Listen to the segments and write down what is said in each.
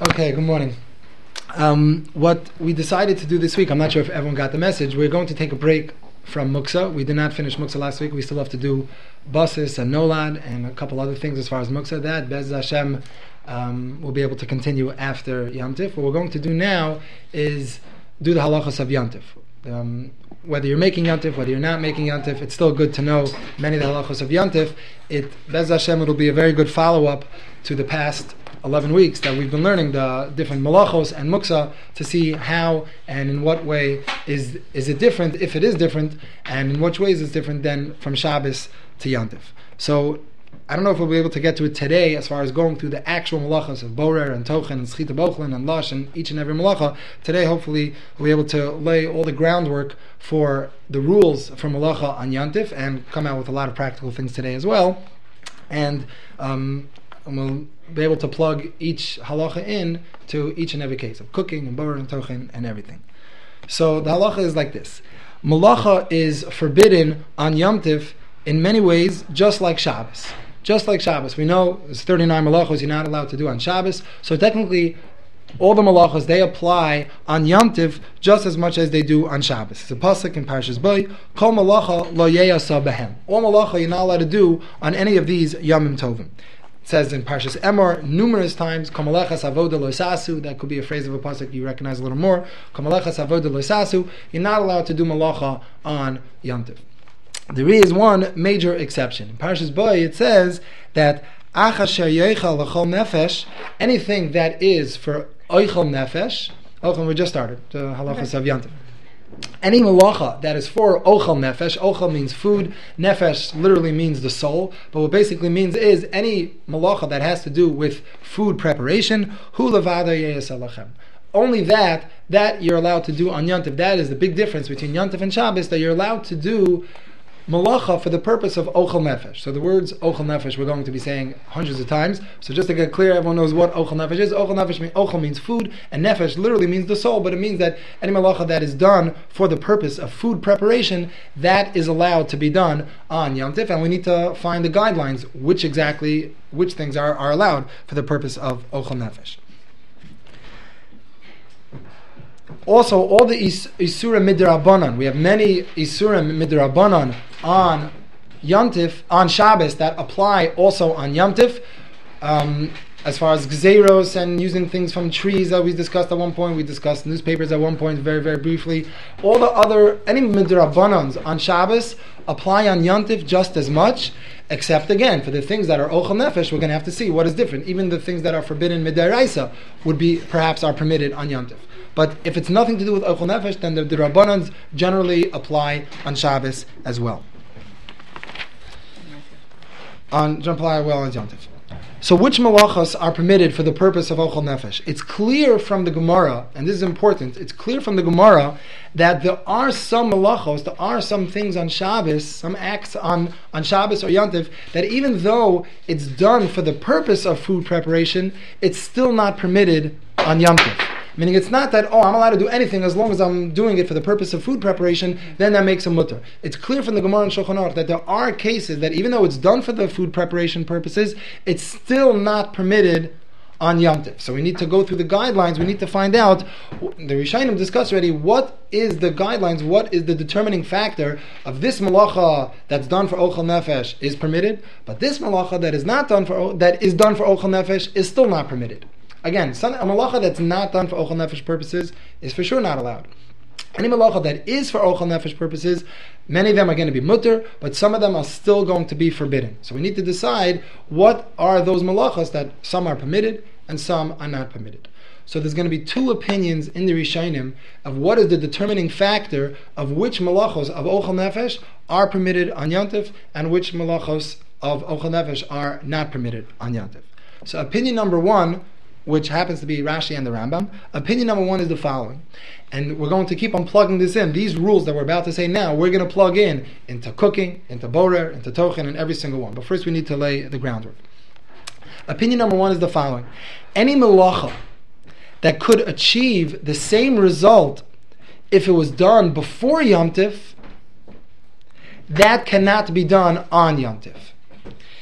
Okay, good morning. What we decided to do this week, I'm not sure if everyone got the message, we're going to take a break from Muksa. We did not finish Muksa last week. We still have to do Basis and Nolad and a couple other things as far as Muksa. That, Bez Hashem, we'll be able to continue after Yom Tif. What we're going to do now is do the halachas of Yom Tif. Whether you're making Yom Tif, whether you're not making Yom Tif, it's still good to know many of the halachas of Yom Tif. Bez Hashem, it'll be a very good follow-up to the past 11 weeks that we've been learning the different malachos and muksa to see how and in what way is it different, if it is different, and in which ways it's different than from Shabbos to Yom Tif. So I don't know if we'll be able to get to it today as far as going through the actual malachos of borer and tochen and schita bochlin and lush and each and every malacha. Today hopefully we'll be able to lay all the groundwork for the rules for malacha on Yom Tif and come out with a lot of practical things today as well. And we'll be able to plug each halacha in to each and every case of cooking and borer and tochen and everything. So the halacha is like this. Malacha is forbidden on Yom Tif in many ways, just like Shabbos. Just like Shabbos. We know there's 39 malachos you're not allowed to do on Shabbos. So technically, all the malachos, they apply on Yom Tif just as much as they do on Shabbos. It's a pasuk in Parshas Bo, Kol malacha lo yeyasa behem. All malacha you're not allowed to do on any of these Yomim Tovim. It says in Parshas Emor numerous times, Kamalechas avoda loisasu. That could be a phrase of a pasuk you recognize a little more. Kamalechas avoda loisasu. You're not allowed to do malacha on Yom Tif. There is one major exception. In Parshas Bo it says that achasher yeichal l'chol nefesh, anything that is for oichel nefesh. Oichel, we just started the halachas of Yom Tif. Any malacha that is for ochel nefesh, ochel means food, nefesh literally means the soul, but what basically means is any malacha that has to do with food preparation, hu levada yeyes alachem. Only that you're allowed to do on Yom Tif. That is the big difference between Yom Tif and Shabbos, that you're allowed to do malacha for the purpose of ochel nefesh. So the words ochel nefesh we're going to be saying hundreds of times. So just to get clear, everyone knows what ochel nefesh is. Ochel means food, and nefesh literally means the soul, but it means that any malacha that is done for the purpose of food preparation, that is allowed to be done on Yom Tif, and we need to find the guidelines which things are allowed for the purpose of ochel nefesh. Also, all the Isurim Midrabanan, we have many Isurim Midrabanan on Yom Tif, on Shabbos, that apply also on Yom Tif. As far as gzeiros and using things from trees that we discussed at one point, we discussed newspapers at one point very, very briefly. All the other, any Midrabanans on Shabbos apply on Yom Tif just as much, except again, for the things that are ochel nefesh, we're going to have to see what is different. Even the things that are forbidden midaraisa would be, perhaps are permitted on Yom Tif. But if it's nothing to do with ochel nefesh, then the Rabbanans generally apply on Shabbos as well. On Yom Tif. So which malachas are permitted for the purpose of ochel nefesh? It's clear from the Gemara, and this is important, it's clear from the Gemara that there are some malachos, there are some things on Shabbos, some acts on Shabbos or Yom Tif, that even though it's done for the purpose of food preparation, it's still not permitted on Yom Tif. Meaning it's not that, I'm allowed to do anything as long as I'm doing it for the purpose of food preparation, then that makes a mutter. It's clear from the Gemara and Shulchan Aruch that there are cases that even though it's done for the food preparation purposes, it's still not permitted on Yom Tif. So we need to go through the guidelines, we need to find out, the Rishonim discussed already, what is the guidelines, what is the determining factor of this malacha that's done for ochel nefesh is permitted, but this malacha that is done for ochel nefesh is still not permitted. Again, a malacha that's not done for ochel nefesh purposes is for sure not allowed. Any malacha that is for ochel nefesh purposes, many of them are going to be mutter, but some of them are still going to be forbidden. So we need to decide what are those malachas that some are permitted and some are not permitted. So there's going to be two opinions in the Rishonim of what is the determining factor of which malachos of ochel nefesh are permitted on Yom Tif and which malachos of ochel nefesh are not permitted on Yom Tif. So opinion number one, which happens to be Rashi and the Rambam. Opinion number one is the following. And we're going to keep on plugging this in. These rules that we're about to say now, we're going to plug into cooking, into borer, into tochen, and every single one. But first we need to lay the groundwork. Opinion number one is the following. Any malacha that could achieve the same result if it was done before Yom Tif, that cannot be done on Yom Tif.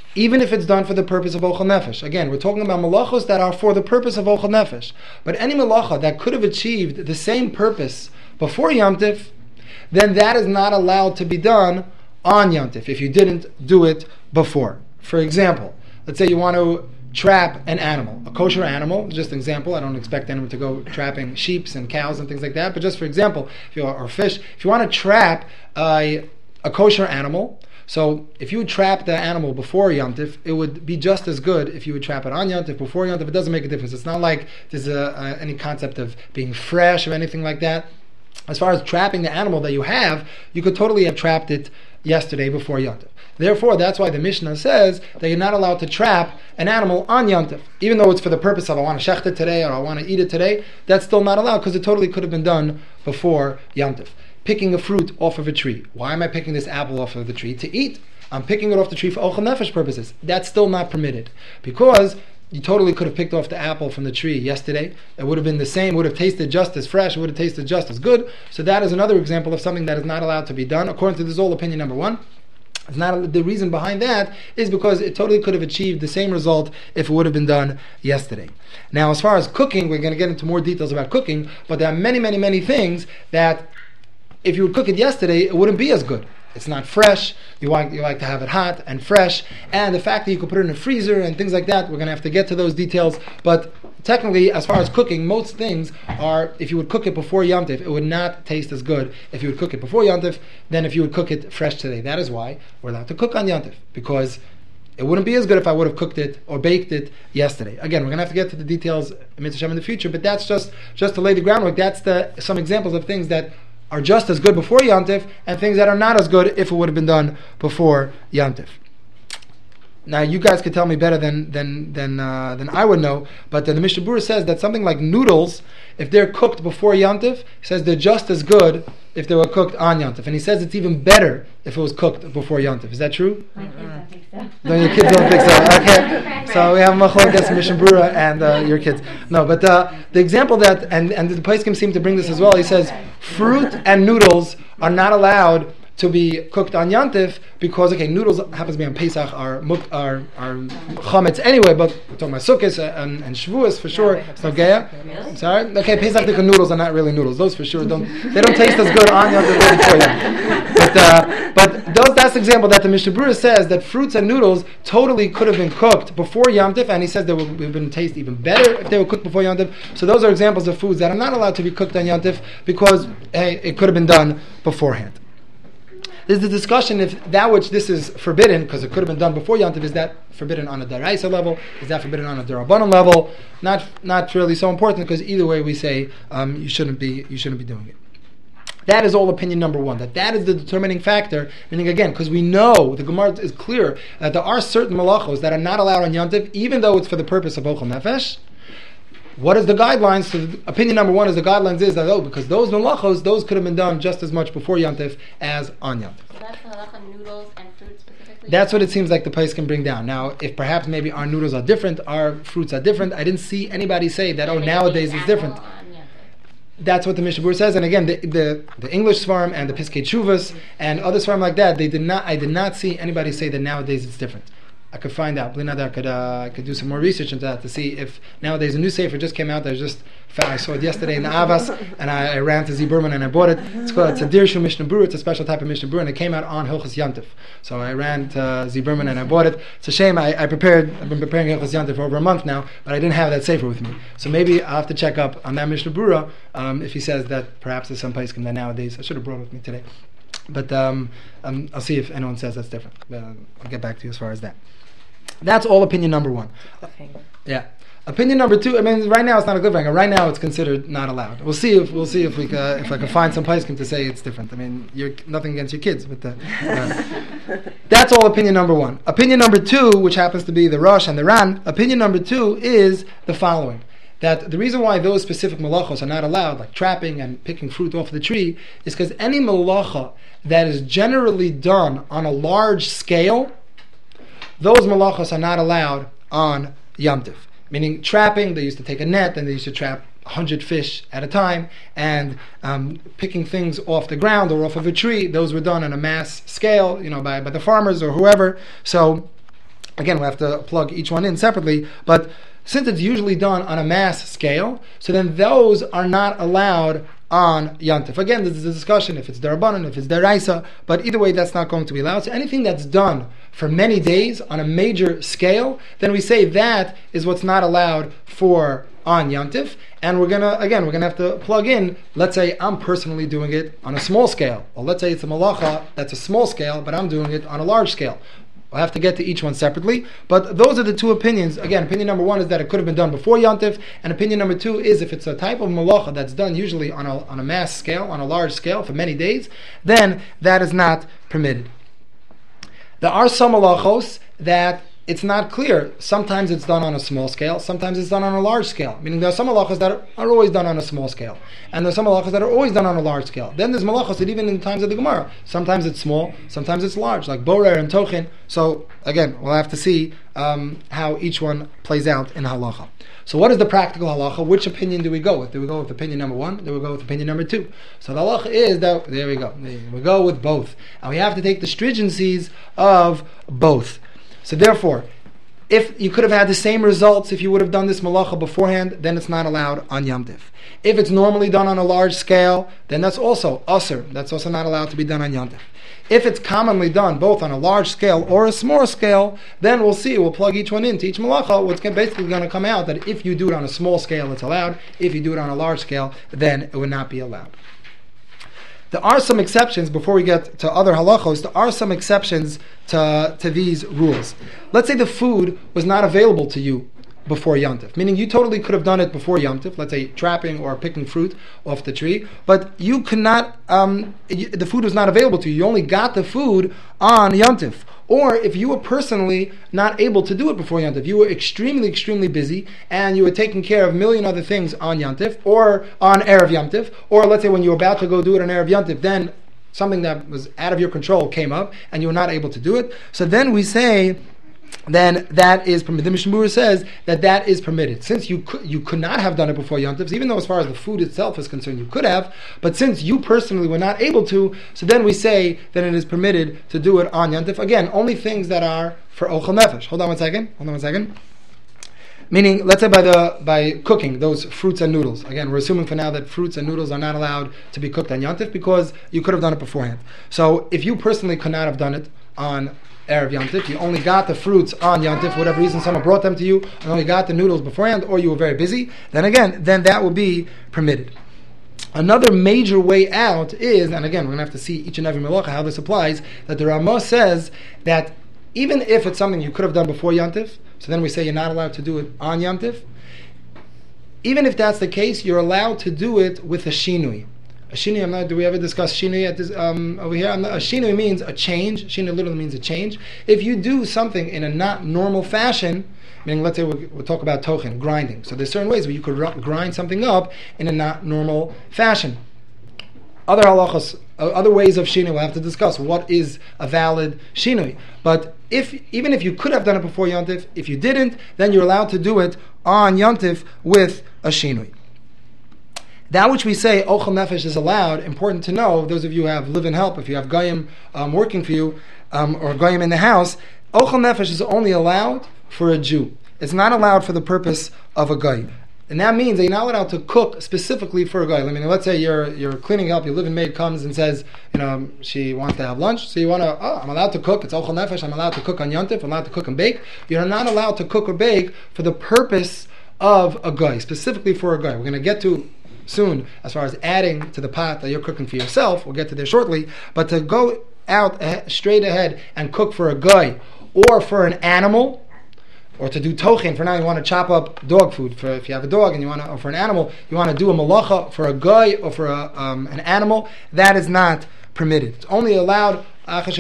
even if it's done for the purpose of Ochel Nefesh. Again, we're talking about malachos that are for the purpose of Ochel Nefesh. But any malacha that could have achieved the same purpose before Yom Tif, then that is not allowed to be done on Yom Tif if you didn't do it before. For example, let's say you want to trap an animal, a kosher animal, just an example. I don't expect anyone to go trapping sheep and cows and things like that, but just for example, or fish, if you want to trap a kosher animal, so if you would trap the animal before Yom Tif, it would be just as good if you would trap it on Yom Tif, before Yom Tif. It doesn't make a difference. It's not like there's any concept of being fresh or anything like that. As far as trapping the animal that you have, you could totally have trapped it yesterday before Yom Tif. Therefore, that's why the Mishnah says that you're not allowed to trap an animal on Yom Tif. Even though it's for the purpose of I want to shecht it today or I want to eat it today, that's still not allowed because it totally could have been done before Yom Tif. Picking a fruit off of a tree. Why am I picking this apple off of the tree? To eat. I'm picking it off the tree for Ochel Nefesh purposes. That's still not permitted. Because you totally could have picked off the apple from the tree yesterday. It would have been the same, would have tasted just as fresh, would have tasted just as good. So that is another example of something that is not allowed to be done. According to the Zohar opinion number one, it's not, the reason behind that is because it totally could have achieved the same result if it would have been done yesterday. Now, as far as cooking, we're going to get into more details about cooking, but there are many, many, many things that if you would cook it yesterday, it wouldn't be as good. It's not fresh. You like to have it hot and fresh. And the fact that you could put it in a freezer and things like that, we're going to have to get to those details. But technically, as far as cooking, most things are, if you would cook it before Yom Tif, it would not taste as good if you would cook it before Yom Tif than if you would cook it fresh today. That is why we're allowed to cook on Yom Tif, because it wouldn't be as good if I would have cooked it or baked it yesterday. Again, we're going to have to get to the details in the future, but that's just to lay the groundwork. That's some examples of things that are just as good before Yom Tif, and things that are not as good if it would have been done before Yom Tif. Now, you guys could tell me better than I would know, but the Mishnah Berurah says that something like noodles, if they're cooked before Yom Tif, he says they're just as good if they were cooked on Yom Tif. And he says it's even better if it was cooked before Yom Tif. Is that true? My kids don't think so. No, your kids don't think so. Okay. So we have Machlokes Mishnah Berurah and your kids. No, but the example that, and the Poskim seem to bring this as well, he says fruit and noodles are not allowed to be cooked on Yom Tif because, noodles happens to be on Pesach are chametz anyway, but we're talking about Sukkot and Shavuos for sure. It's no geya. Really? Sorry? Okay, Pesach noodles are not really noodles. Those for sure don't taste as good on Yom Tif as before Yom Tif. But that's the example that the Mishnah Berurah says that fruits and noodles totally could have been cooked before Yom Tif, and he says they would have been taste even better if they were cooked before Yom Tif. So those are examples of foods that are not allowed to be cooked on Yom Tif because it could have been done beforehand. There's the discussion if that which this is forbidden, because it could have been done before Yom Tov, is that forbidden on a Daraisa level? Is that forbidden on a Darabanan level? Not really so important, because either way we say you shouldn't be doing it. That is all opinion number one. That is the determining factor. Meaning again, because we know the Gemara is clear that there are certain malachos that are not allowed on Yom Tov, even though it's for the purpose of Ochel Nefesh. What is the guidelines? So opinion number one is the guidelines is that because those malachos, those could have been done just as much before Yom Tif as on Yom Tif. So that's halacha noodles and fruits specifically? That's what it seems like the place can bring down. Now, if perhaps maybe our noodles are different, our fruits are different, I didn't see anybody say that, nowadays it's different. That's what the Mishnah Berurah says, and again, the English Svarim and the Piskei Teshuvos and other Svarim like that, I did not see anybody say that nowadays it's different. I could find out. I could do some more research into that to see if nowadays a new sefer just came out. I saw it yesterday in the Avas, and I ran to Ziburman and I bought it. It's a Dirshu Mishnah Berurah. It's a special type of Mishnah Berurah, and it came out on Hilchos Yom Tov. So I ran to Ziburman and I bought it. It's a shame. I've been preparing Hilchos Yom Tov for over a month now, but I didn't have that sefer with me. So maybe I'll have to check up on that Mishnah Berurah if he says that perhaps there's some place that nowadays. I should have brought it with me today, but I'll see if anyone says that's different. I'll get back to you as far as that. That's all opinion number one. Yeah. Opinion number two. I mean, right now it's not a cliffhanger. Right now it's considered not allowed. We'll see if I can find some place to say it's different. I mean, you're nothing against your kids, but that's all opinion number one. Opinion number two, which happens to be the Rosh and the Ran. Opinion number two is the following: that the reason why those specific malachos are not allowed, like trapping and picking fruit off the tree, is because any malacha that is generally done on a large scale, those malachos are not allowed on Yom Tif. Meaning trapping, they used to take a net and they used to trap 100 fish at a time, and picking things off the ground or off of a tree, those were done on a mass scale, by the farmers or whoever. So Again, we have to plug each one in separately, but since it's usually done on a mass scale, so then those are not allowed on Yantif. Again, this is a discussion if it's Darabanan, if it's Deraisa, but either way, that's not going to be allowed. So anything that's done for many days on a major scale, then we say that is what's not allowed for on Yantif. And we're gonna have to plug in, let's say I'm personally doing it on a small scale. Or let's say it's a malacha that's a small scale, but I'm doing it on a large scale. I'll have to get to each one separately, but those are the two opinions. Again, opinion number one is that it could have been done before Yantif, and opinion number two is if it's a type of malacha that's done usually on a mass scale, on a large scale for many days, then that is not permitted. There are some malachos that it's not clear. Sometimes it's done on a small scale, sometimes it's done on a large scale. Meaning there are some malachos that are always done on a small scale, and there are some malachos that are always done on a large scale. Then there's malachos that even in the times of the Gemara, sometimes it's small, sometimes it's large, like borer and tochin. So again, we'll have to see how each one plays out in halacha. So what is the practical halacha? Which opinion do we go with? Do we go with opinion number one? Do we go with opinion number two? So the halacha is that, there we go. We go with both. And we have to take the stringencies of both. So therefore, if you could have had the same results if you would have done this malacha beforehand, then it's not allowed on Yom Tiv. If it's normally done on a large scale, then that's also asur. That's also not allowed to be done on Yom Tiv. If it's commonly done both on a large scale or a small scale, then we'll see, we'll plug each one into each malacha. What's basically going to come out that if you do it on a small scale, it's allowed. If you do it on a large scale, then it would not be allowed. There are some exceptions, before we get to other halachos, there are some exceptions to these rules. Let's say the food was not available to you before Yom Tiv, meaning you totally could have done it before Yom Tiv, let's say trapping or picking fruit off the tree, but you could not, the food was not available to you. You only got the food on Yom Tiv. Or if you were personally not able to do it before Yom Tiv, you were extremely, extremely busy, and you were taking care of a million other things on Yom Tiv, or on Erev Yom Tiv, or let's say when you were about to go do it on Erev Yom Tiv, then something that was out of your control came up, and you were not able to do it. So then we say, then that is permitted. The Mishnah Berurah says that is permitted. Since you could not have done it before Yom Tov, even though as far as the food itself is concerned, you could have, but since you personally were not able to, so then we say that it is permitted to do it on Yom Tov. Again, only things that are for Ochel Nefesh. Hold on one second. Meaning, let's say by cooking those fruits and noodles. Again, we're assuming for now that fruits and noodles are not allowed to be cooked on Yom Tov because you could have done it beforehand. So if you personally could not have done it on Erev Yom Tif, you only got the fruits on Yom Tif for whatever reason, someone brought them to you, and only got the noodles beforehand, or you were very busy, then that will be permitted. Another major way out is, and again, we're going to have to see each and every malacha how this applies, that the Ramah says that even if it's something you could have done before Yom Tif, so then we say you're not allowed to do it on Yom Tif, even if that's the case, you're allowed to do it with a shinui. A shinui, do we ever discuss shinui at this, over here? A shinui means a change. Shinui literally means a change. If you do something in a not normal fashion, meaning let's say we'll talk about tochin, grinding. So there's certain ways where you could grind something up in a not normal fashion. Other halachos, other ways of shinui, we'll have to discuss what is a valid shinui. But even if you could have done it before Yom Tif, if you didn't, then you're allowed to do it on Yom Tif with a shinui. That which we say, Ochel Nefesh is allowed, important to know, those of you who have live-in help, if you have Goyim working for you, or Goyim in the house, Ochel Nefesh is only allowed for a Jew. It's not allowed for the purpose of a Goy. And that means that you're not allowed to cook specifically for a Goy. I mean, let's say you're cleaning help, your live-in maid comes and says, she wants to have lunch, so you want to, I'm allowed to cook, it's Ochel Nefesh, I'm allowed to cook on Yom Tif, I'm allowed to cook and bake. You're not allowed to cook or bake for the purpose of a Goy, specifically for a Goy. We're going to get to soon, as far as adding to the pot that you're cooking for yourself, we'll get to there shortly, but to go out straight ahead and cook for a guy or for an animal, or to do tochin, for now you want to chop up dog food, for if you have a dog and you want to, or for an animal, you want to do a malacha for a guy or for an animal, that is not permitted. It's only allowed for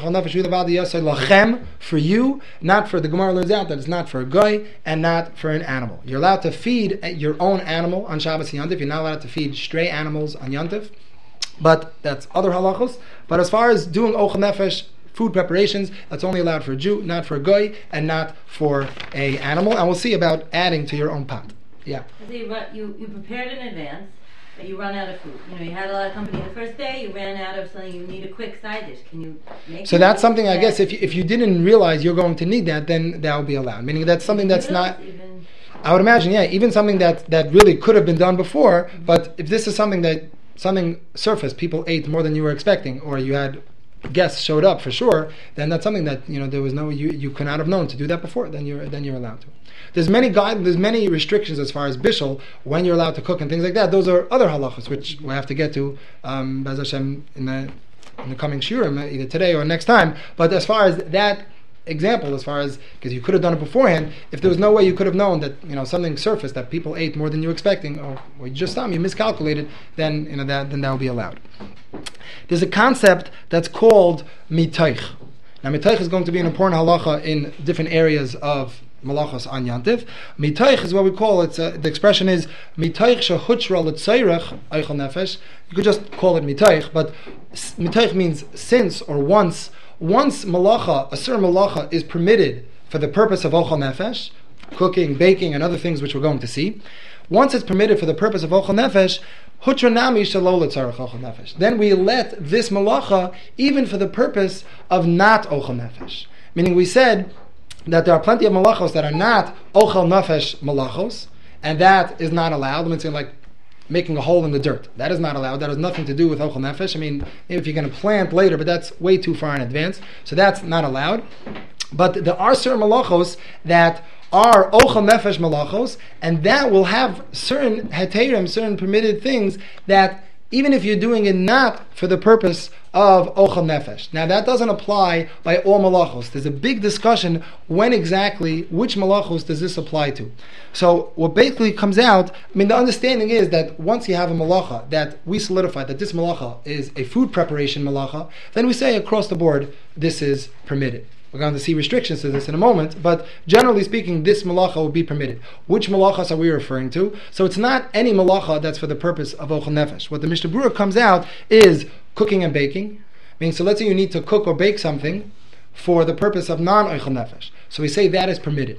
you, not for, the Gemara learns out that it's not for a guy and not for an animal. You're allowed to feed your own animal on Shabbos and Yom Tov. You're not allowed to feed stray animals on Yom Tov, but that's other halachos. But as far as doing Ochel Nefesh, food preparations, that's only allowed for a Jew, not for a guy, and not for a animal. And we'll see about adding to your own pot. Yeah. You prepared in advance, but you run out of food. You had a lot of company the first day, you ran out of something, you need a quick side dish. Can you make So that's something, I guess, if you didn't realize you're going to need that, then that would be allowed. Meaning that's something that's not... I would imagine, even something that really could have been done before, but if this is something surfaced, people ate more than you were expecting, or you had guests showed up for sure, then that's something that there was no you could not have known to do that before. Then you're allowed to. There's many restrictions as far as bishul, when you're allowed to cook and things like that. Those are other halachas which we have to get to B'ez Hashem in the coming shiurim, either today or next time. But as far as that example, because you could have done it beforehand, if there was no way you could have known that something surfaced that people ate more than you were expecting, or you just you miscalculated, then that will be allowed. There's a concept that's called mitoich. Now mitoich is going to be an important halacha in different areas of malachos on yantiv. Mitoich is what we call it. The expression is mitoich shehutzra l'tzayrech eichel nefesh. You could just call it mitoich, but mitoich means since or once. Once malacha, a certain malacha, is permitted for the purpose of ochel nefesh, cooking, baking, and other things which we're going to see. Once it's permitted for the purpose of ochel nefesh, hutra nami shelo l'tzarech ochel nefesh. Then we let this malacha even for the purpose of not ochel nefesh. Meaning we said that there are plenty of malachos that are not ochel nefesh malachos, and that is not allowed. Let's say like making a hole in the dirt. That is not allowed. That has nothing to do with ochel nefesh. I mean, maybe if you're going to plant later, but that's way too far in advance. So that's not allowed. But there are certain malachos that are ochel nefesh malachos, and that will have certain heterim, certain permitted things that even if you're doing it not for the purpose of ochel nefesh. Now that doesn't apply by all malachos. There's a big discussion when exactly, which malachos does this apply to. So what basically comes out, the understanding is that once you have a malacha, that we solidify that this malacha is a food preparation malacha, then we say across the board, this is permitted. We're going to see restrictions to this in a moment, but generally speaking, this malacha will be permitted. Which malachas are we referring to? So it's not any malacha that's for the purpose of ochel nefesh. What the Mishnah Berurah comes out is cooking and baking. So let's say you need to cook or bake something for the purpose of non-ochel nefesh. So we say that is permitted.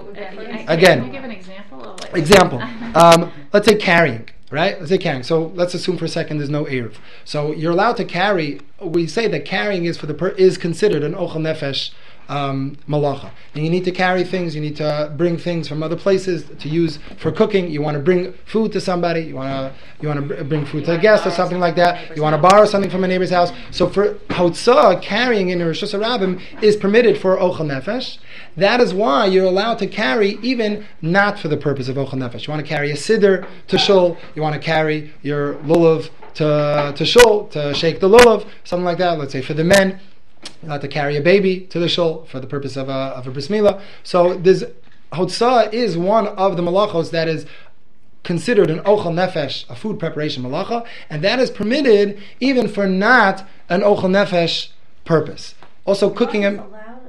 Again, can you give an example of what? Example. Let's say carrying. Right? Let's say carrying. So let's assume for a second there's no eruv. So you're allowed to carry. We say that carrying is is considered an ochel nefesh malacha. And you need to carry things. You need to bring things from other places to use for cooking. You want to bring food to somebody. You want to bring food to a guest or something like that. You want to borrow something from a neighbor's house. So for hotzah, carrying in a Rosh Hashanah is permitted for ochel nefesh. That is why you're allowed to carry even not for the purpose of ochel nefesh. You want to carry a siddur to shul. You want to carry your lulav to shul, to shake the lulav, something like that. Let's say for the men, you're allowed to carry a baby to the shul for the purpose of a bris milah. So this hotzah is one of the malachos that is considered an ochel nefesh, a food preparation malacha, and that is permitted even for not an ochel nefesh purpose. Also cooking and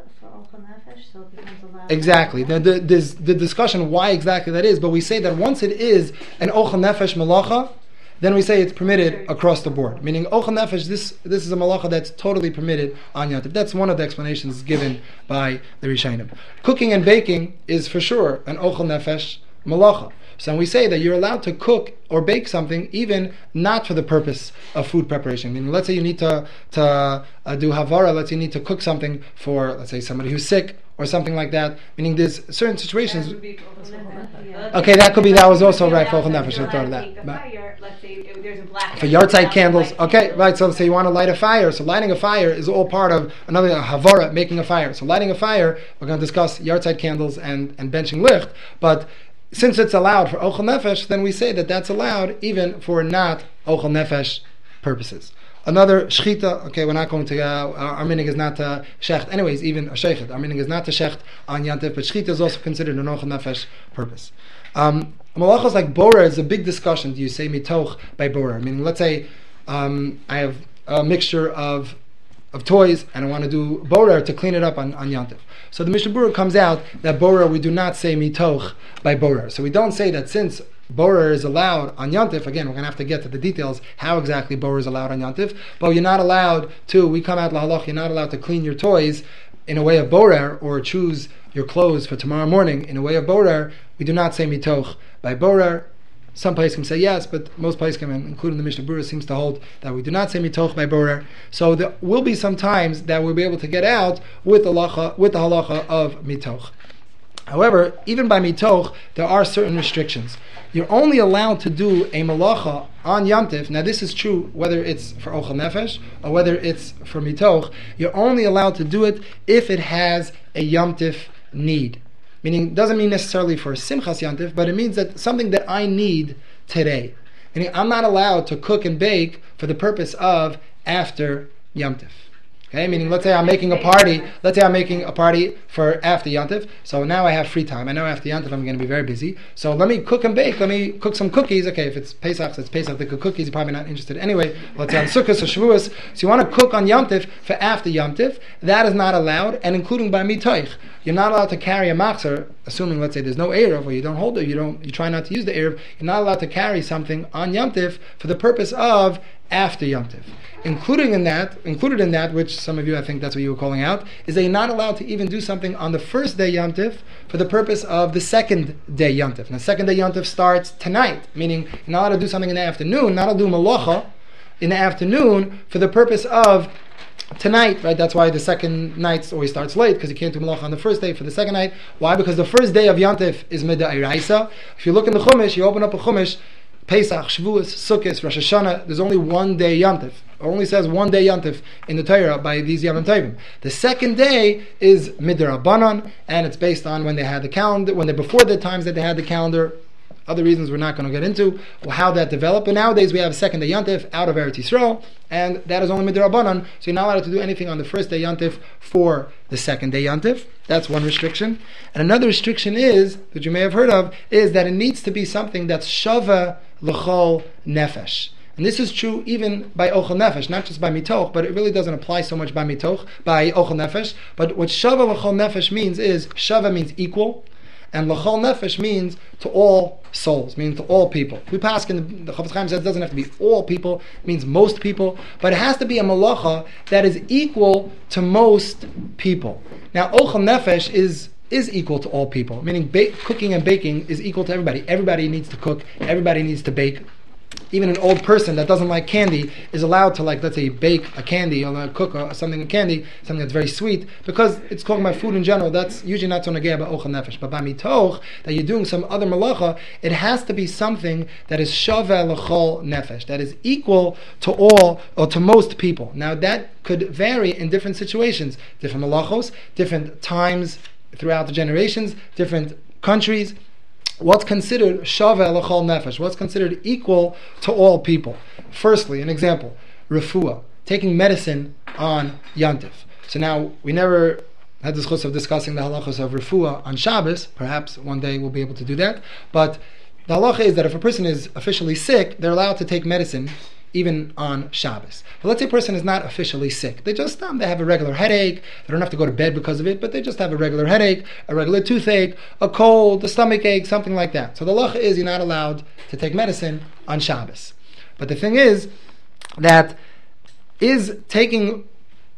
exactly. There's the discussion why exactly that is, but we say that once it is an ochel nefesh malacha, then we say it's permitted across the board. Meaning ochel nefesh, this is a malacha that's totally permitted on Yom Tov. That's one of the explanations given by the Rishonim. Cooking and baking is for sure an ochel nefesh malacha. So we say that you're allowed to cook or bake something even not for the purpose of food preparation. Meaning, let's say you need to do havara, let's say you need to cook something for, let's say, somebody who's sick or something like that. Meaning there's certain situations... Okay, that was also right for ochel nefesh. I thought of that. Let's say there's a black for yahrzeit candles. Okay, right, so let's say you want to light a fire. So lighting a fire is all part of another havara, making a fire. So lighting a fire, we're going to discuss yahrzeit candles and benching licht, but since it's allowed for ochel nefesh, then we say that that's allowed even for not ochel nefesh purposes. Another shchita, okay, we're not going to, our minig is not to shecht. Anyways, even a sheichet, our minig is not to shecht on Yom Tov, but shchita is also considered an ochel nefesh purpose. Malachos like borer is a big discussion. Do you say mitoch by borer? Meaning, let's say I have a mixture of toys and I want to do borer to clean it up on Yom Tov. So the Mishnah Berurah comes out that borer we do not say mitoch by borer. So we don't say that since borer is allowed on Yom Tov, again we're going to have to get to the details how exactly borer is allowed on Yom Tov, but you're not allowed to, we come out lahalach, you're not allowed to clean your toys in a way of borer or choose your clothes for tomorrow morning in a way of borer. We do not say mitoch by borer. Some poskim say yes, but most poskim, including the Mishnah Berurah, seems to hold that we do not say mitoch by borer. So there will be some times that we'll be able to get out with the halacha of mitoch. However, even by mitoch, there are certain restrictions. You're only allowed to do a malacha on Yom Tif. Now, this is true whether it's for Ochel Nefesh or whether it's for mitoch. You're only allowed to do it if it has a Yom Tif need. Meaning, doesn't mean necessarily for Simchas Yom Tif, but it means that something that I need today. Meaning, I'm not allowed to cook and bake for the purpose of after Yom Tif. Okay, meaning let's say I'm making a party. Let's say I'm making a party for after Yom Tif. So now I have free time. I know after Yom Tif I'm going to be very busy. So let me cook and bake. Let me cook some cookies. Okay, if it's Pesach, so it's Pesach. They cook cookies. You're probably not interested anyway. Let's say on Sukkot or Shavuos. So you want to cook on Yom Tif for after Yom Tif. That is not allowed, and including by mitoich. You're not allowed to carry a machzor, assuming let's say there's no erev, or you don't hold it. You try not to use the erev. You're not allowed to carry something on Yom Tif for the purpose of after Yom Tif. Included in that, which some of you, I think that's what you were calling out, is that you're not allowed to even do something on the first day Yom Tif for the purpose of the second day Yom Tif. Now, the second day Yom Tif starts tonight, meaning you're not allowed to do something in the afternoon, not allowed to do malacha in the afternoon for the purpose of tonight, right? That's why the second night always starts late, because you can't do malacha on the first day for the second night. Why? Because the first day of Yom Tif is Mid'Iraisa. If you look in the Chumash, you open up a Chumash, Pesach, Shavuos, Sukkot, Rosh Hashanah, there's only one day Yom Tif. It only says one day Yom Tif in the Torah by these Yom Tovim. The second day is Midrabanan, and it's based on when they had the calendar, before the times that they had the calendar. Other reasons we're not going to get into, how that developed. But nowadays we have a second day Yom Tif out of Eretz Yisrael, and that is only Midrabanan, so you're not allowed to do anything on the first day Yom Tif for the second day Yom Tif. That's one restriction. And another restriction is, that you may have heard of, is that it needs to be something that's Shava L'chol Nefesh. And this is true even by Ochel Nefesh, not just by Mitoch, but it really doesn't apply so much by Ochel Nefesh. But what Shava L'chol Nefesh means is, Shava means equal, and L'chol Nefesh means to all souls, meaning to all people. We pass in the Chofetz Chaim says it doesn't have to be all people, it means most people, but it has to be a malacha that is equal to most people. Now, Ochel Nefesh is equal to all people, meaning cooking and baking is equal to everybody. Everybody needs to cook, everybody needs to bake. Even an old person that doesn't like candy is allowed to, let's say, bake a candy or cook something in candy, something that's very sweet, because it's talking about food in general. That's usually not so nageh about ochel nefesh. But by mitoch, that you're doing some other malacha, it has to be something that is shaveh l'chol nefesh, that is equal to all or to most people. Now that could vary in different situations, different malachos, different times throughout the generations, different countries. What's considered shaveh l'chol nefesh? What's considered equal to all people? Firstly, an example, refuah, taking medicine on Yom Tif. So now, we never had this chus of discussing the halachos of refuah on Shabbos. Perhaps one day we'll be able to do that. But the halacha is that if a person is officially sick, they're allowed to take medicine even on Shabbos. But let's say a person is not officially sick. They just they have a regular headache. They don't have to go to bed because of it, but they just have a regular headache, a regular toothache, a cold, a stomach ache, something like that. So the halacha is you're not allowed to take medicine on Shabbos. But the thing is that is taking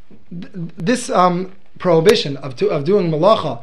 this prohibition of doing malacha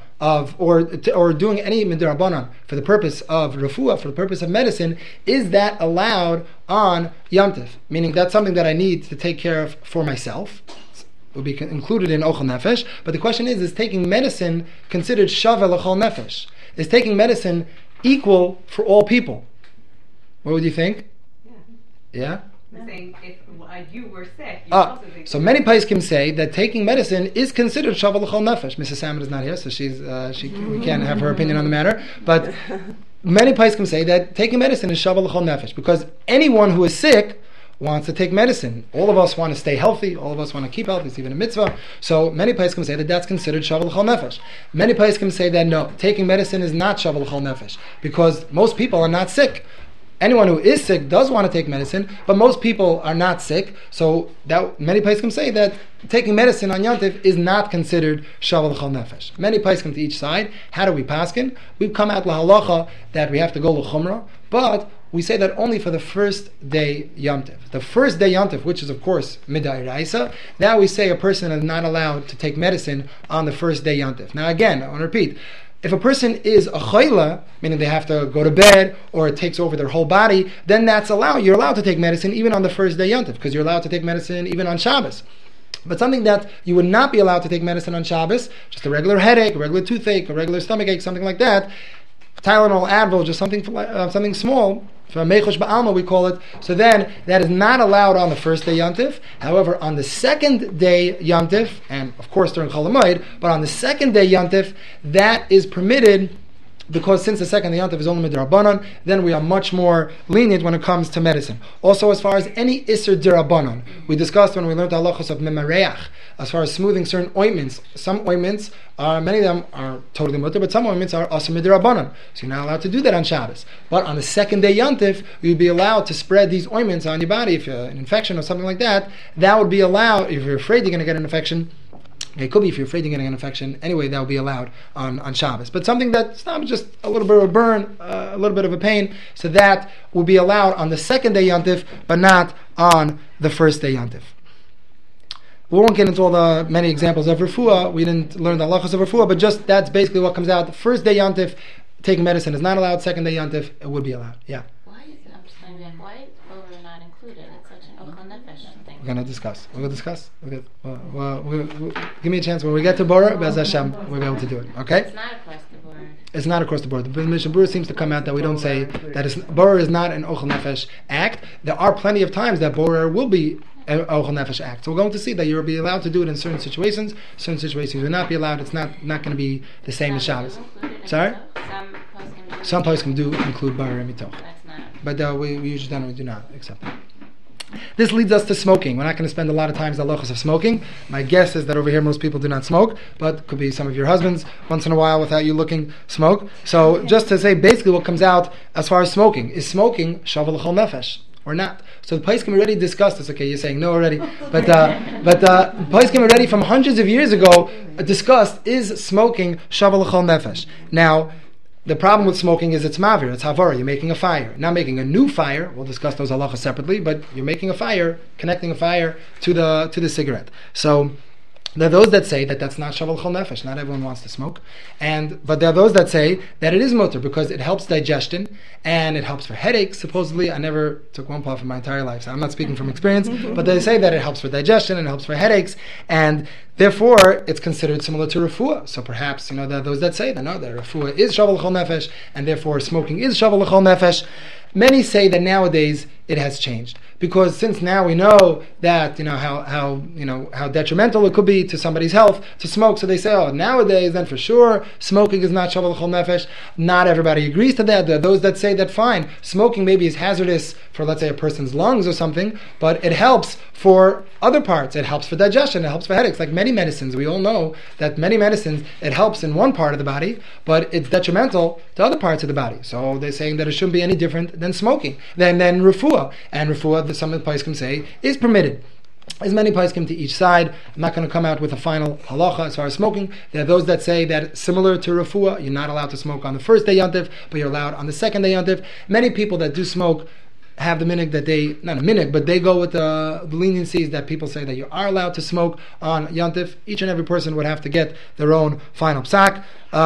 or doing any midrabanan for the purpose of refuah, for the purpose of medicine, is that allowed on Yom Tif? Meaning that's something that I need to take care of for myself. It would be included in ochel nefesh. But the question is taking medicine considered shaveh l'chol nefesh? Is taking medicine equal for all people? What would you think? Yeah? Saying if you were sick, you also think so many poskim say that taking medicine is considered shaveh l'chol nefesh. Mrs. Salmon is not here, so we can't have her opinion on the matter. But many poskim say that taking medicine is shaveh l'chol nefesh, because anyone who is sick wants to take medicine. All of us want to stay healthy. All of us want to keep healthy. It's even a mitzvah. So many poskim say that that's considered shaveh l'chol nefesh. Many poskim say that no, taking medicine is not shaveh l'chol nefesh, because most people are not sick. Anyone who is sick does want to take medicine, but most people are not sick. So that many poskim say that taking medicine on Yom Tif is not considered shaveh l'chol nefesh. Many poskim to each side. How do we paskin? We come out lahalacha that we have to go l'chumrah, but we say that only for the first day Yom Tif. The first day Yom Tif, which is of course mid'iraisa, now we say a person is not allowed to take medicine on the first day Yom Tif. Now again, I want to repeat, if a person is a chayla, meaning they have to go to bed or it takes over their whole body, then that's allowed. You're allowed to take medicine even on the first day Yontif, because you're allowed to take medicine even on Shabbos. But something that you would not be allowed to take medicine on Shabbos, just a regular headache, a regular toothache, a regular stomach ache, something like that, Tylenol, Advil, just something small, for Mechosh Ba'alma we call it, so then that is not allowed on the first day Yontif. However, on the second day Yontif, and of course during Chol HaMoed, but on the second day Yontif, that is permitted, because since the second day Yontif is only Midrabanan, then we are much more lenient when it comes to medicine. Also, as far as any Isser Dirabanan, we discussed when we learned the halachos of Memareach, as far as smoothing certain ointments. Some ointments many of them are totally mutter, but some ointments are also Midrabanan. So you're not allowed to do that on Shabbos. But on the second day Yontif, you'd be allowed to spread these ointments on your body. If you have an infection or something like that, that would be allowed. If you're afraid you're going to get an infection, it could be if you're afraid you're getting an infection. Anyway, that will be allowed on Shabbos. But something that's not just a little bit of a burn, a little bit of a pain, so that will be allowed on the second day Yontif, but not on the first day Yontif. We won't get into all the many examples of refuah. We didn't learn the halachos of refuah, but just that's basically what comes out. The first day Yontif, taking medicine is not allowed. Second day Yontif, it would be allowed. Yeah. Why is it? I'm just wondering, why is Borer not included? It's such an Ochel Nefesh thing. We're going to discuss. We'll discuss. Give me a chance when we get to Borer. Be'ez Hashem, we'll be able to do it. Okay. It's not across the board. It's not across the board. The Mishnah Berurah seems to come out that we don't say that Borer is not an Ochel Nefesh act. There are plenty of times that Borer will be an Ochel Nefesh act. So we're going to see that you'll be allowed to do it in certain situations. Certain situations you will not be allowed. It's not going to be the same as Shabbos. Sorry? Some poskim do include Borer and Mitoch. But we usually generally do not accept that. This leads us to smoking. We're not going to spend a lot of time on the halachos of smoking. My guess is that over here most people do not smoke, but could be some of your husbands once in a while without you looking smoke. So just to say basically what comes out as far as smoking, is smoking shavu l'chol nefesh or not? So the poskim already discussed this. Okay, you're saying no already, but poskim already from hundreds of years ago discussed, is smoking shavu l'chol nefesh. Now, the problem with smoking is it's mavir, it's havara. You're making a fire. Not making a new fire. We'll discuss those halachas separately, but you're making a fire, connecting a fire to the cigarette. So there are those that say that that's not shavu l'chol nefesh. Not everyone wants to smoke, but there are those that say that it is mutter because it helps digestion and it helps for headaches. Supposedly, I never took one puff in my entire life, so I'm not speaking from experience. But they say that it helps for digestion and it helps for headaches, and therefore it's considered similar to refuah. So perhaps there are those that say that no, that refuah is shavu l'chol nefesh, and therefore smoking is shavu l'chol nefesh. Many say that nowadays it has changed, because since now we know that how detrimental it could be to somebody's health to smoke, so they say, oh, nowadays then for sure smoking is not shavu l'chol nefesh. Not everybody agrees to that. There are those that say that fine, smoking maybe is hazardous for, let's say, a person's lungs or something, but it helps for other parts. It helps for digestion, it helps for headaches. Like many medicines, we all know that many medicines, it helps in one part of the body, but it's detrimental to other parts of the body. So they're saying that it shouldn't be any different than smoking, than refuah. And refuah, some of the poskim say, is permitted. As many poskim to each side. I'm not going to come out with a final halacha as far as smoking. There are those that say that similar to refuah, you're not allowed to smoke on the first day Yontif, but you're allowed on the second day Yontif. Many people that do smoke have the minhag that they, not a minhag, but they go with the leniencies that people say that you are allowed to smoke on Yontif. Each and every person would have to get their own final psak.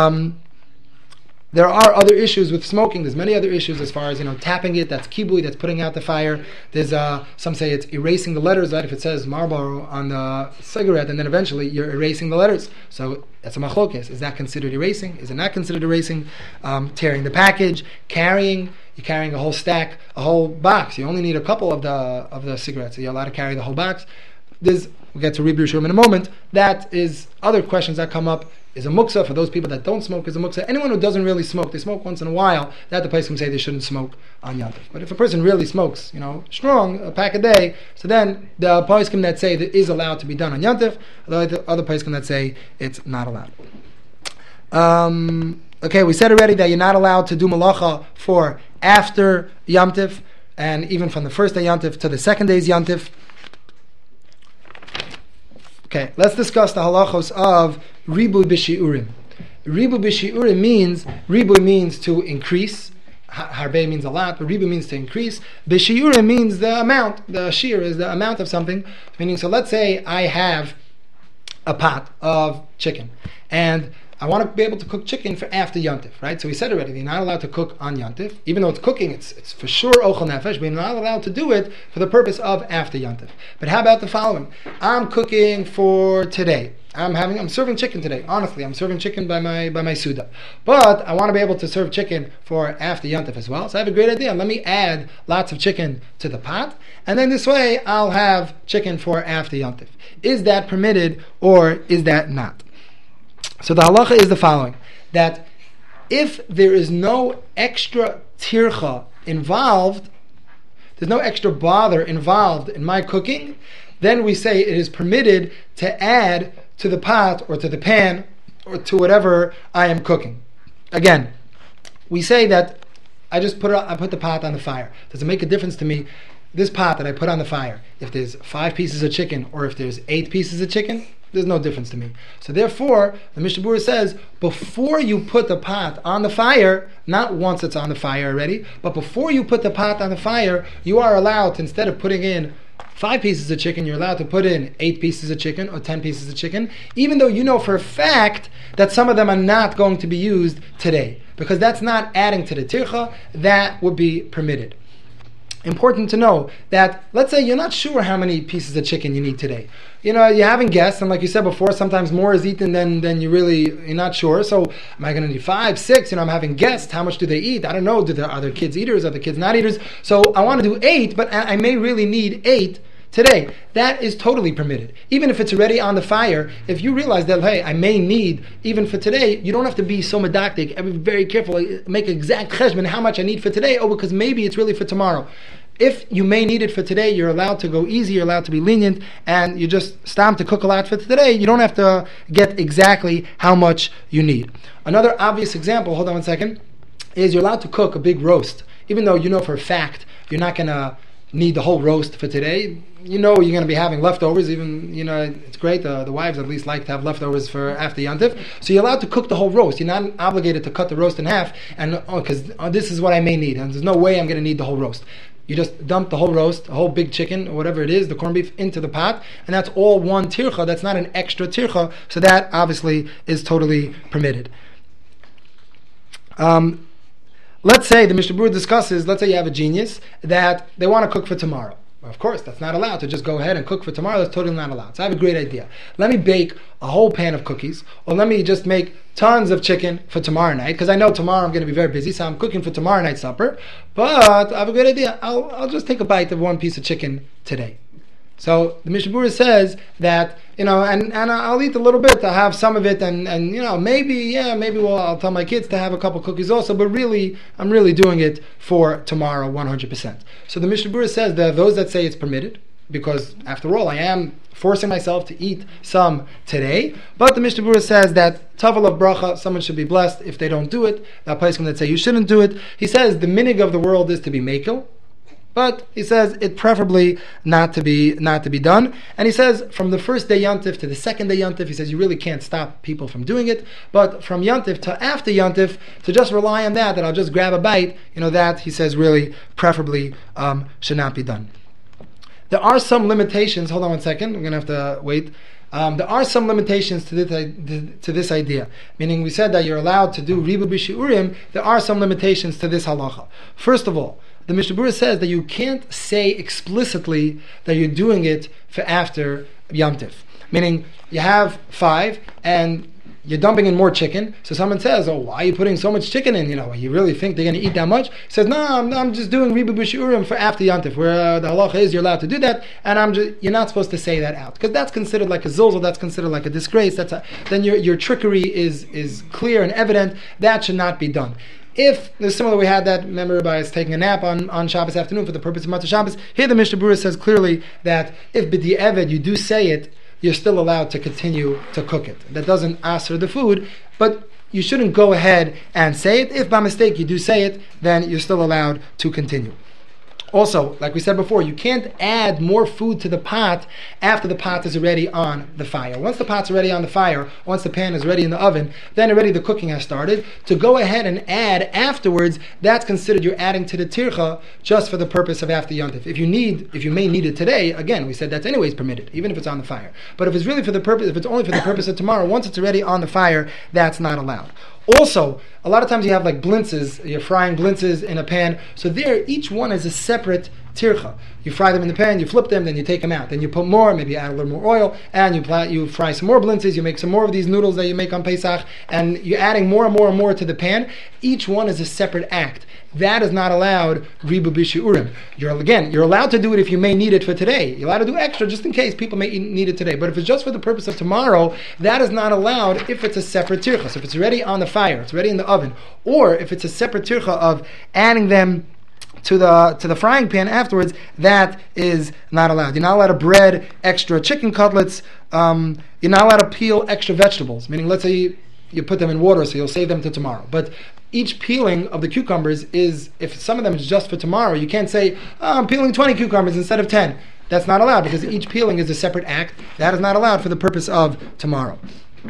There are other issues with smoking. There's many other issues as far as tapping it. That's kibui. That's putting out the fire. There's some say it's erasing the letters. Right? If it says Marlboro on the cigarette, and then eventually you're erasing the letters, so that's a machlokes. Is that considered erasing? Is it not considered erasing? Tearing the package, carrying. You're carrying a whole stack, a whole box. You only need a couple of the cigarettes. So you're allowed to carry the whole box. We'll get to Rebbe Yeshurun in a moment. That is other questions that come up. Is a muksa for those people that don't smoke? Is a muksa anyone who doesn't really smoke? They smoke once in a while. That the place can say they shouldn't smoke on Yontif. But if a person really smokes, strong, a pack a day, so then the poskim that say that is allowed to be done on Yontif. The other poskim that say it's not allowed. Okay, we said already that you're not allowed to do malacha for after Yontif, and even from the first day Yontif to the second day's Yontif. Okay, let's discuss the halachos of Ribuy B'Shi'urim. Ribuy B'Shi'urim means to increase. Harbe means a lot, but Ribuy means to increase. B'Shi'urim means the amount. The shear is the amount of something. Meaning, so let's say I have a pot of chicken, and I want to be able to cook chicken for after Yontif, right? So we said already, you're not allowed to cook on Yontif. Even though it's cooking, it's for sure Ochel Nefesh, but you're not allowed to do it for the purpose of after Yontif. But how about the following? I'm cooking for today. I'm serving chicken today. Honestly, I'm serving chicken by my Suda. But I want to be able to serve chicken for after Yontif as well. So I have a great idea. Let me add lots of chicken to the pot, and then this way I'll have chicken for after Yontif. Is that permitted or is that not? So the halacha is the following, that if there is no extra tircha involved, there's no extra bother involved in my cooking, then we say it is permitted to add to the pot or to the pan or to whatever I am cooking. Again, we say that I put the pot on the fire. Does it make a difference to me, this pot that I put on the fire, if there's 5 pieces of chicken or if there's 8 pieces of chicken? There's no difference to me. So therefore, the Mishnah Berurah says, before you put the pot on the fire, not once it's on the fire already, but before you put the pot on the fire, you are allowed to, instead of putting in 5 pieces of chicken, you're allowed to put in 8 pieces of chicken or 10 pieces of chicken, even though you know for a fact that some of them are not going to be used today. Because that's not adding to the tircha, that would be permitted. Important to know that, let's say you're not sure how many pieces of chicken you need today. You're having guests, and like you said before, sometimes more is eaten than you're not sure. So, am I going to need 5, 6? I'm having guests. How much do they eat? I don't know. Are there kids eaters? Are the kids not eaters? So, I want to do 8, but I may really need 8 today. That is totally permitted. Even if it's already on the fire, if you realize that, hey, I may need, even for today, you don't have to be so medactic, be very careful, make exact cheshbon how much I need for today, because maybe it's really for tomorrow. If you may need it for today, you're allowed to go easy, you're allowed to be lenient, and you just stop to cook a lot for today. You don't have to get exactly how much you need. Another obvious example, hold on one second, is you're allowed to cook a big roast, even though you know for a fact you're not going to need the whole roast for today. You know you're going to be having leftovers. Even, it's great. The wives at least like to have leftovers for after Yontif. So you're allowed to cook the whole roast. You're not obligated to cut the roast in half, and because this is what I may need, and there's no way I'm going to need the whole roast. You just dump the whole roast, a whole big chicken, or whatever it is, the corned beef, into the pot, and that's all one tircha. That's not an extra tircha, so that obviously is totally permitted. Let's say the Mishnah Berurah discusses, let's say you have a genius that they want to cook for tomorrow. Of course, that's not allowed to just go ahead and cook for tomorrow. That's totally not allowed. So I have a great idea. Let me bake a whole pan of cookies, or let me just make tons of chicken for tomorrow night, because I know tomorrow I'm going to be very busy, so I'm cooking for tomorrow night's supper. But I have a great idea. I'll just take a bite of one piece of chicken today. So the Mishnah Berurah says that, and I'll eat a little bit. I'll have some of it, and maybe I'll tell my kids to have a couple cookies also. But really, I'm really doing it for tomorrow, 100%. So the Mishnah Berurah says that those that say it's permitted, because after all, I am forcing myself to eat some today. But the Mishnah Berurah says that tavel of bracha, someone should be blessed if they don't do it. That place that say you shouldn't do it. He says the minig of the world is to be mekel. But he says it preferably not to be done. And he says from the first day Yontif to the second day Yontif, he says you really can't stop people from doing it. But from Yontif to after Yontif, to just rely on that I'll just grab a bite, that he says really preferably should not be done. There are some limitations. Hold on one second. I'm going to have to wait. There are some limitations to this idea. Meaning we said that you're allowed to do ribu b'shiurim. There are some limitations to this halacha. First of all, the Mishnah Berurah says that you can't say explicitly that you're doing it for after Yom Tif. Meaning, you have 5 and you're dumping in more chicken. So someone says, "Oh, why are you putting so much chicken in? You really think they're going to eat that much?" He says, "No, I'm just doing ribu b'shiurim for after Yom Tif, where the halacha is you're allowed to do that, and you're not supposed to say that out, because that's considered like a zilzal, that's considered like a disgrace. Then your trickery is clear and evident. That should not be done." If there's similar, we had that, remember, Rabbi is taking a nap on Shabbos afternoon for the purpose of Matzah Shabbos. Here the Mishnah Berurah says clearly that if b'di'eved you do say it, you're still allowed to continue to cook it. That doesn't aser the food, but you shouldn't go ahead and say it. If by mistake you do say it, then you're still allowed to continue. Also, like we said before, you can't add more food to the pot after the pot is already on the fire. Once the pot's already on the fire, once the pan is ready in the oven, then already the cooking has started. To go ahead and add afterwards, that's considered you're adding to the tircha just for the purpose of after Yontif. If you may need it today, again, we said that's anyways permitted, even if it's on the fire. But if it's really for the purpose, if it's only for the purpose of tomorrow, once it's already on the fire, that's not allowed. Also, a lot of times you have like blintzes, you're frying blintzes in a pan, so there each one is a separate tircha. You fry them in the pan, you flip them, then you take them out. Then you put more, maybe add a little more oil, and you fry some more blintzes, you make some more of these noodles that you make on Pesach, and you're adding more and more and more to the pan. Each one is a separate act. That is not allowed, ribu b'shiurim. You're allowed to do it if you may need it for today. You're allowed to do extra just in case people may need it today. But if it's just for the purpose of tomorrow, that is not allowed if it's a separate tircha. So if it's already on the fire, it's already in the oven, or if it's a separate tircha of adding them to the frying pan afterwards, that is not allowed. You're not allowed to bread extra chicken cutlets. You're not allowed to peel extra vegetables. Meaning, let's say you put them in water, so you'll save them to tomorrow. But each peeling of the cucumbers is, if some of them is just for tomorrow, you can't say, I'm peeling 20 cucumbers instead of 10. That's not allowed because each peeling is a separate act. That is not allowed for the purpose of tomorrow.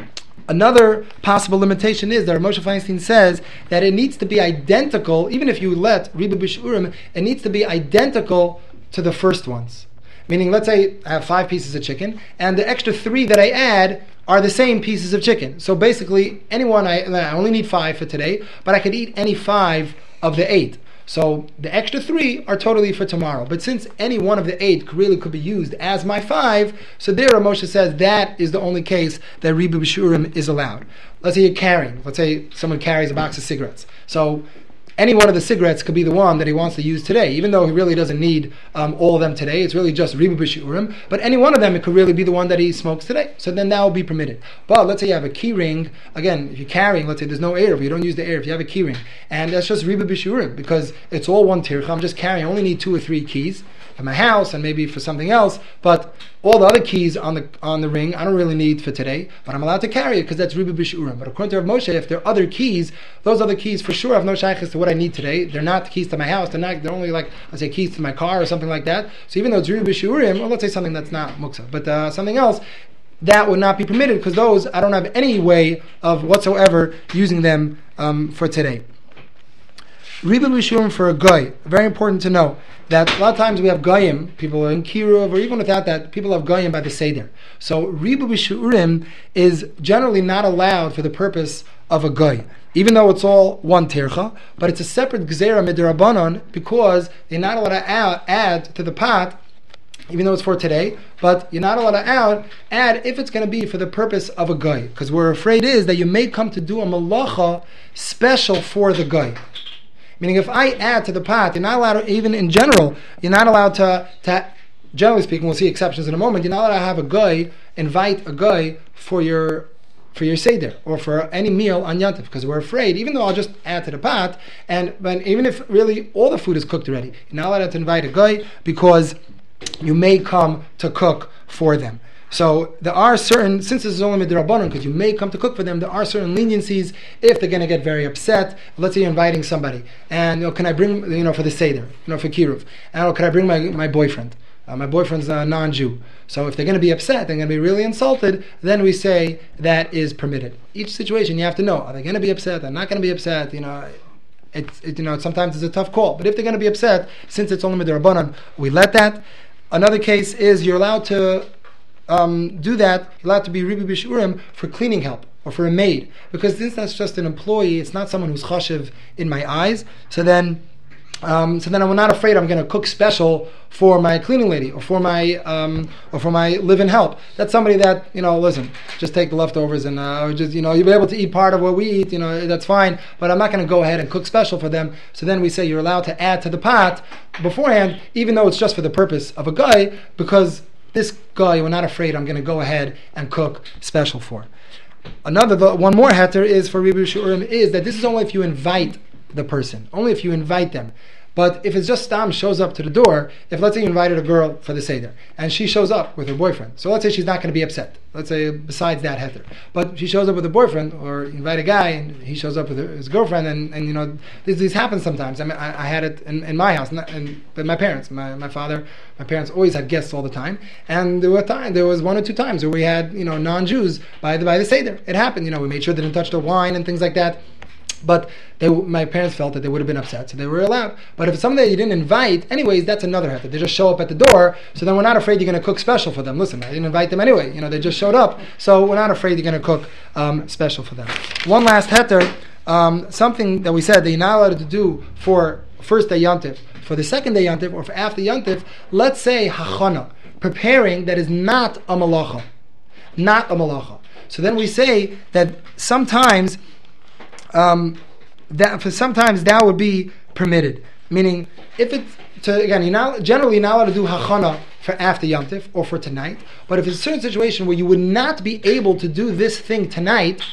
Another possible limitation is that Moshe Feinstein says that it needs to be identical, even if you let ribu b'shurim, it needs to be identical to the first ones. Meaning, let's say I have 5 pieces of chicken, and the extra 3 that I add are the same pieces of chicken. So basically, I only need 5 for today, but I could eat any 5 of the 8. So the extra 3 are totally for tomorrow. But since any one of the 8 really could be used as my 5, so there Moshe says that is the only case that ribu b'shurim is allowed. Let's say you're carrying. Let's say someone carries a box of cigarettes. So any one of the cigarettes could be the one that he wants to use today, even though he really doesn't need all of them today. It's really just ribu b'shurim. But any one of them, it could really be the one that he smokes today. So then that will be permitted. But let's say you have a key ring. Again, if you're carrying, let's say there's no air, if you don't use the air, if you have a key ring, and that's just ribu b'shurim because it's all one tircha. I'm just carrying. I only need 2 or 3 keys for my house and maybe for something else, but all the other keys on the ring I don't really need for today, but I'm allowed to carry it because that's ribu b'shurim. But according to Rav Moshe, if there are other keys, those other keys for sure have no shaykhs to what I need today. They're not the keys to my house. They're only like, let's say, keys to my car or something like that. So even though it's ribu b'shurim, or let's say something that's not muksa, but something else, that would not be permitted because those I don't have any way of whatsoever using them for today. Ribu b'shurim for a goy, very important to know that a lot of times we have goyim, people in kiruv, or even without that, people have goyim by the seder. So ribu b'shurim is generally not allowed for the purpose of a goy, even though it's all one tircha, but it's a separate gzera midrabanon because you're not allowed to add to the pot, even though it's for today, but you're not allowed to add if it's going to be for the purpose of a goy, because we're afraid is that you may come to do a malacha special for the goy. Meaning if I add to the pot, you're not allowed to, even in general, you're not allowed to generally speaking, we'll see exceptions in a moment, you're not allowed to have a guy, invite a guy for your seder, or for any meal on Yantif, because we're afraid, even though I'll just add to the pot, but even if really all the food is cooked already, you're not allowed to invite a guy, because you may come to cook for them. So there are certain, since this is only midrabanan, because you may come to cook for them, there are certain leniencies if they're going to get very upset. Let's say you're inviting somebody, and can I bring, for the seder, for kiruv, and can I bring my boyfriend? My boyfriend's a non-Jew. So if they're going to be upset, they're going to be really insulted, then we say that is permitted. Each situation you have to know, are they going to be upset? They're not going to be upset? Sometimes it's a tough call. But if they're going to be upset, since it's only midrabanan, we let that. Another case is you're allowed to do that, you're allowed to be ribu b'shurim for cleaning help or for a maid, because since that's just an employee, it's not someone who's chashiv in my eyes. So then I'm not afraid I'm going to cook special for my cleaning lady or for my live-in help. That's somebody that listen, just take the leftovers and you'll be able to eat part of what we eat. That's fine, but I'm not going to go ahead and cook special for them. So then we say you're allowed to add to the pot beforehand, even though it's just for the purpose of a guy, because this guy, we're not afraid I'm going to go ahead and cook special for. One more heter is for ribu b'shurim is that this is only if you invite the person, only if you invite them. But if it's just Stam shows up to the door, if let's say you invited a girl for the Seder, and she shows up with her boyfriend, so let's say she's not going to be upset. Let's say besides that heter. But she shows up with a boyfriend, or you invite a guy, and he shows up with his girlfriend, and this happens sometimes. I mean, I had it in my house, but my parents, my father, my parents always had guests all the time, and there was 1 or 2 times where we had, non-Jews by the Seder. It happened, we made sure they didn't touch the wine and things like that. But my parents felt that they would have been upset, so they were allowed. But if it's something that you didn't invite, anyways, that's another heter. They just show up at the door, so then we're not afraid you're going to cook special for them. Listen, I didn't invite them anyway. They just showed up, so we're not afraid you're going to cook special for them. One last heter, something that we said that you're not allowed to do for first day Yontif, for the second day Yontif, or for after Yontif. Let's say hachana, preparing that is not a malacha, not a malacha. So then we say that sometimes. That would be permitted. Meaning, if it's you're generally not allowed to do hachana for after Yontif or for tonight. But if it's a certain situation where you would not be able to do this thing tonight,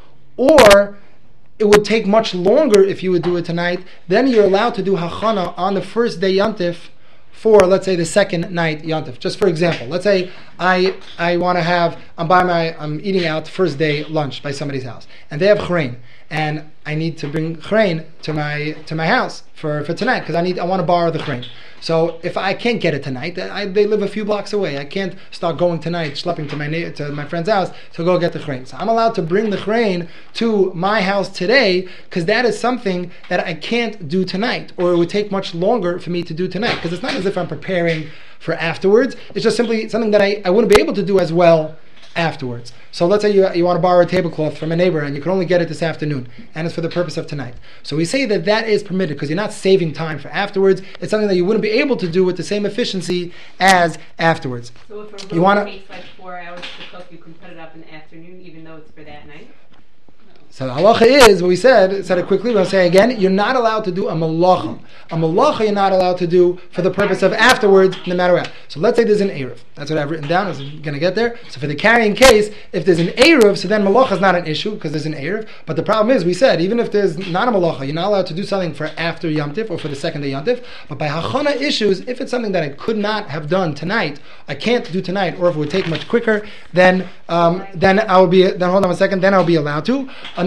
or it would take much longer if you would do it tonight, then you're allowed to do hachana on the first day Yontif for, let's say, the second night Yontif. Just for example, let's say I want to have I'm eating out first day lunch by somebody's house, and they have chrein, and I need to bring chrein to my house for tonight because I want to borrow the chrein. So if I can't get it tonight, they live a few blocks away. I can't start going tonight, schlepping to my friend's house to go get the chrein. So I'm allowed to bring the chrein to my house today because that is something that I can't do tonight, or it would take much longer for me to do tonight because it's not as if I'm preparing for afterwards. It's just simply something that I wouldn't be able to do as well afterwards. So let's say you want to borrow a tablecloth from a neighbor and you can only get it this afternoon, and it's for the purpose of tonight. So we say that is permitted because you're not saving time for afterwards. It's something that you wouldn't be able to do with the same efficiency as afterwards. So if a room takes like 4 hours to cook, you can put it up in the afternoon even though it's for that night? So the halacha is, what we said it quickly, we'll say again, you're not allowed to do a malacha. A malacha you're not allowed to do for the purpose of afterwards, no matter what. So let's say there's an Eruv. That's what I've written down, I'm going to get there. So for the carrying case, if there's an Eruv, so then malacha is not an issue, because there's an Eruv. But the problem is, we said, even if there's not a malacha, you're not allowed to do something for after Yom Tif, or for the second day Yom Tif. But by hachana issues, if it's something that I could not have done tonight, I can't do tonight, or if it would take much quicker, then hold on a second, then I'll be allowed to.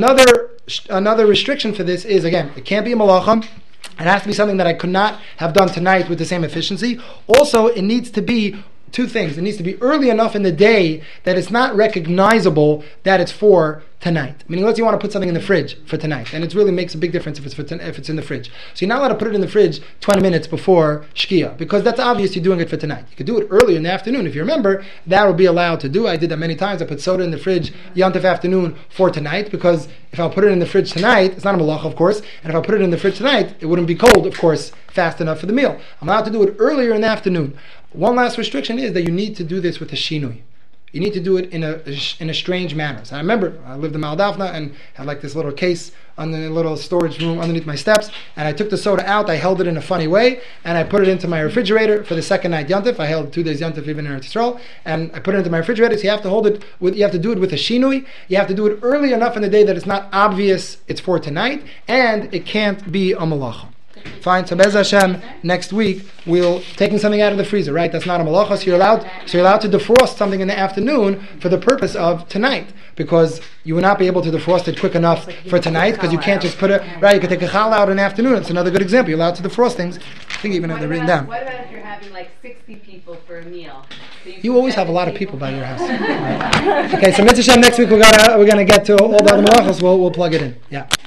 Another restriction for this is, again, it can't be a malacha. It has to be something that I could not have done tonight with the same efficiency. Also, it needs to be 2 things. It needs to be early enough in the day that it's not recognizable that it's for tonight. Meaning, let's say you want to put something in the fridge for tonight, and it really makes a big difference if it's in the fridge. So you're not allowed to put it in the fridge 20 minutes before Shkia, because that's obvious you're doing it for tonight. You could do it earlier in the afternoon. If you remember, that would be allowed to do. I did that many times. I put soda in the fridge Yom Tov afternoon for tonight, because if I put it in the fridge tonight, it's not a malacha, of course, and if I put it in the fridge tonight, it wouldn't be cold, of course, fast enough for the meal. I'm allowed to do it earlier in the afternoon. One last restriction is that you need to do this with a shinui. You need to do it in a strange manner. So I remember I lived in Maldavna and had like this little case on the little storage room underneath my steps, and I took the soda out, I held it in a funny way, and I put it into my refrigerator for the second night Yontif. I held 2 days Yontif even in Eretz Yisrael, and I put it into my refrigerator. So you have to you have to do it with a shinui. You have to do it early enough in the day that it's not obvious it's for tonight, and it can't be a malacha. Fine. So Bez Hashem, next week we'll taking something out of the freezer, right? That's not a malacha. So you're allowed to defrost something in the afternoon for the purpose of tonight, because you will not be able to defrost it quick enough for tonight, because you can't just put it right. You can take a challah out in the afternoon. It's another good example. You're allowed to defrost things. I think even have them written down. What about if you're having like 60 people for a meal? So you always have a lot of people by your house. Right. Okay, so Mitzvah Hashem, next week we're gonna get to all the other malachos. We'll plug it in. Yeah.